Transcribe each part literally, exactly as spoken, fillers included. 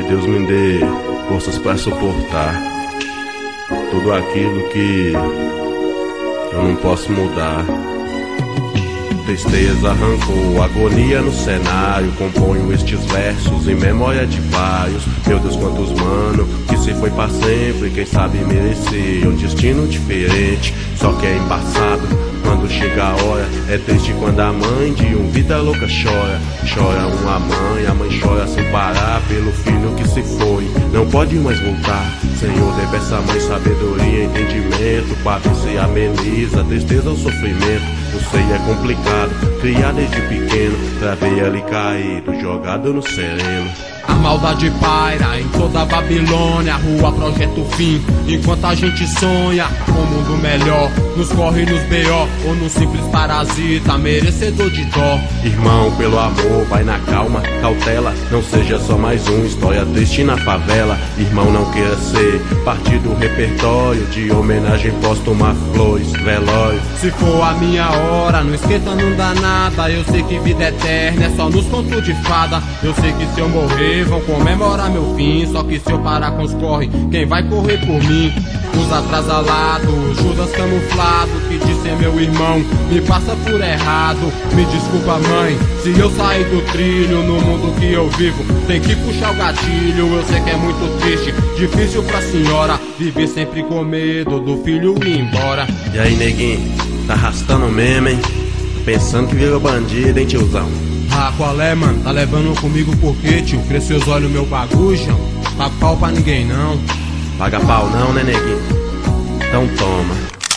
Deus me dê forças para suportar tudo aquilo que eu não posso mudar. Tristeza, rancor, agonia no cenário. Componho estes versos em memória de vários. Meu Deus, quantos mano que se foi pra sempre. Quem sabe merecer um destino diferente. Só que é embaçado quando chega a hora. É triste quando a mãe de um vida louca chora. Chora uma mãe, a mãe chora sem parar pelo filho que se foi, não pode mais voltar. Senhor, dê pra essa mãe sabedoria, entendimento, pra ver se ameniza a tristeza ou sofrimento. Eu sei, é complicado, criar desde pequeno, pra ver ele caído, jogado no sereno. A maldade paira em toda a Babilônia, a rua projeta o fim, enquanto a gente sonha com um mundo melhor. Nos corre nos B O ou num simples parasita, merecedor de dó. Irmão, pelo amor, vai na calma, cautela, não seja só mais uma história triste na favela. Irmão, não queira ser parte do repertório de homenagem póstuma, flores, velório. Se for a minha hora, não esquenta, não dá nada. Eu sei que vida eterna é só nos contos de fada. Eu sei que se eu morrer vão comemorar meu fim. Só que se eu parar com os corre, quem vai correr por mim? Os atrasalados, Judas camuflado, que disse é meu irmão, me passa por errado. Me desculpa, mãe, se eu sair do trilho. No mundo que eu vivo, tem que puxar o gatilho. Eu sei que é muito triste, difícil pra senhora viver sempre com medo do filho ir embora. E aí, neguinho, tá arrastando mesmo, hein? Pensando que virou bandido, hein, tiozão? Ah, qual é, mano? Tá levando comigo por quê, tio? Cresceu os olhos meu bagujão? Paga pau pra ninguém, não. Paga pau não, né, neguinho? Então toma.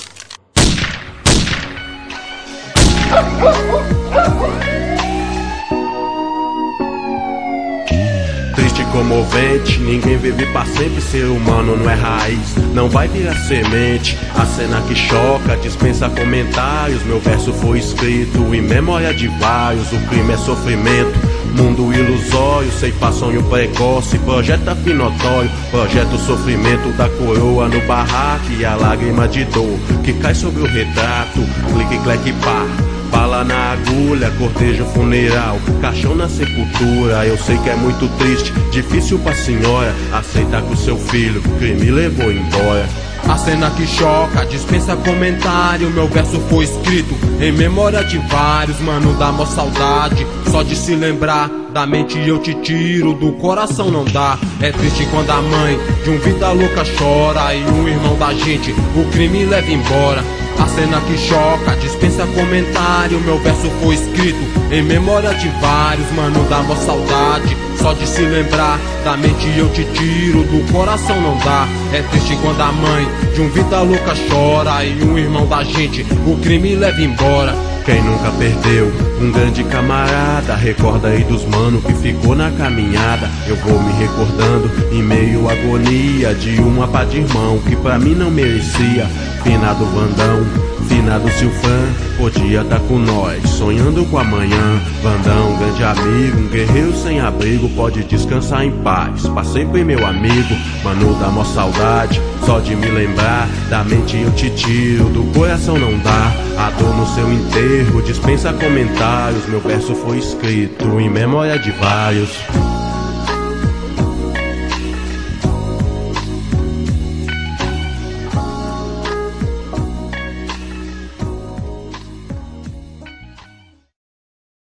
Triste e comovente, ninguém vive pra sempre. Ser humano não é raiz, não vai virar semente. A cena que choca dispensa comentários. Meu verso foi escrito em memória de vários. O crime é sofrimento, mundo ilusório, ceifar sonho precoce, projeta finotório, projeta o sofrimento da coroa no barraco e a lágrima de dor que cai sobre o retrato. Clique, cleque, pá, bala na agulha, cortejo funeral, caixão na sepultura. Eu sei que é muito triste, difícil pra senhora aceitar que o seu filho o crime levou embora. A cena que choca dispensa comentário. Meu verso foi escrito em memória de vários. Mano, dá mó saudade só de se lembrar. Da mente eu te tiro, do coração não dá. É triste quando a mãe de um vida louca chora e um irmão da gente o crime leva embora. A cena que choca dispensa comentário. Meu verso foi escrito em memória de vários. Mano, dá mó saudade só de se lembrar. Da mente eu te tiro, do coração não dá. É triste quando a mãe de um vida louca chora e um irmão da gente o crime leva embora. Quem nunca perdeu um grande camarada, recorda aí dos mano que ficou na caminhada. Eu vou me recordando em meio à agonia de uma pá de irmão que pra mim não merecia. Finado Vandão, finado Silfran, podia tá com nós, sonhando com amanhã. Vandão, grande amigo, um guerreiro sem abrigo, pode descansar em paz, pra sempre meu amigo. Mano, dá mó saudade, só de me lembrar. Da mente eu te tiro, do coração não dá. A dor no seu enterro dispensa comentários. Meu verso foi escrito em memória de vários.